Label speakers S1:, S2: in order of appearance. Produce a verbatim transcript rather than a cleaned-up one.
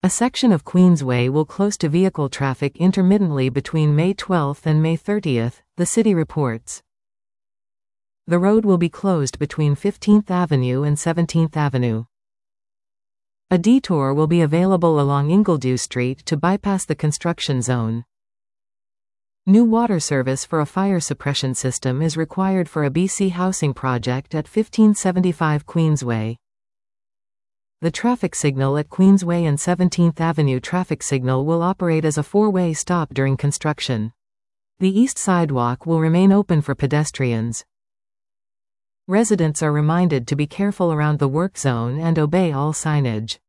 S1: A section of Queensway will close to vehicle traffic intermittently between May twelfth and May thirtieth, the city reports. The road will be closed between fifteenth Avenue and seventeenth Avenue. A detour will be available along Ingledew Street to bypass the construction zone. New water service for a fire suppression system is required for a B C housing project at fifteen seventy-five Queensway. The traffic signal at Queensway and seventeenth Avenue traffic signal will operate as a four-way stop during construction. The east sidewalk will remain open for pedestrians. Residents are reminded to be careful around the work zone and obey all signage.